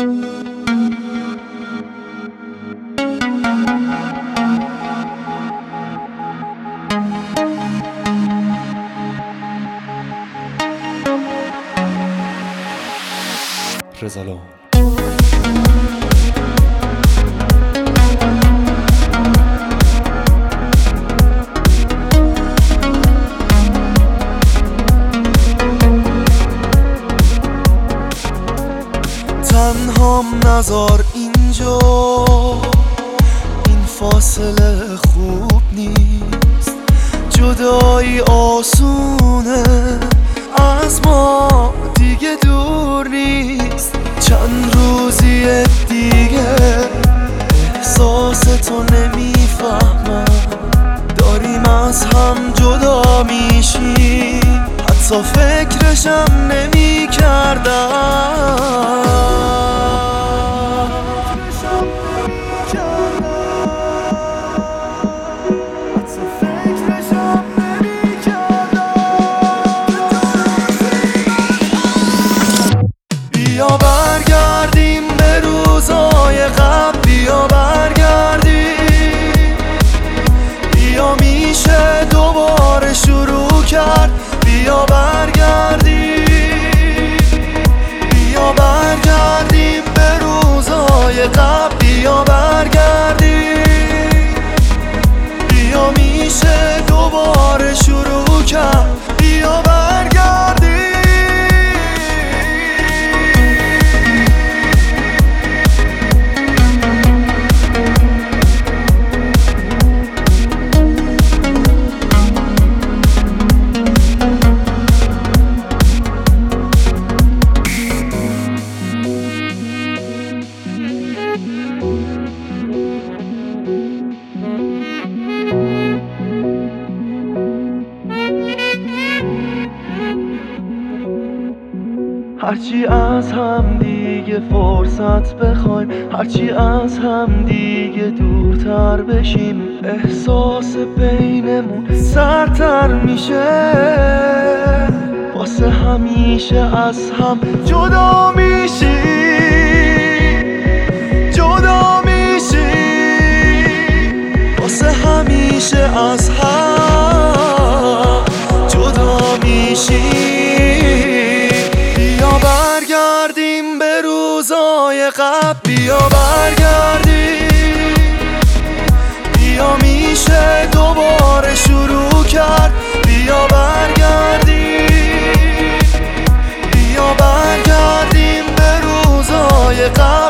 رضا تنهام نذار اینجا، این فاصله خوب نیست. جدایی آسونه، از ما دیگه دور نیست. چند روزی دیگه احساس تو نمیفهمم، داریم از هم جدا میشیم، حتی فکرشم نمی کردم. بیا برگردیم به روزای قبل، بیا برگردیم، بیا میشه دوباره شروع کرد. بیا برگردیم، بیا برگردیم به روزای قبل، بیا برگردیم، بیا میشه دوباره شروع کرد. بیا برگردیم. هرچی از هم دیگه فرصت بخوایم، هرچی از هم دیگه دورتر بشیم، احساس بینمون سرتر میشه. واسه همیشه از هم جدا میشیم، جدا میشیم، واسه همیشه از هم جدا میشیم. بیا برگردیم به روزای قبل، بیا برگردیم، بیا میشه دوباره شروع کرد. بیا برگردیم، بیا برگردیم به روزای قبل.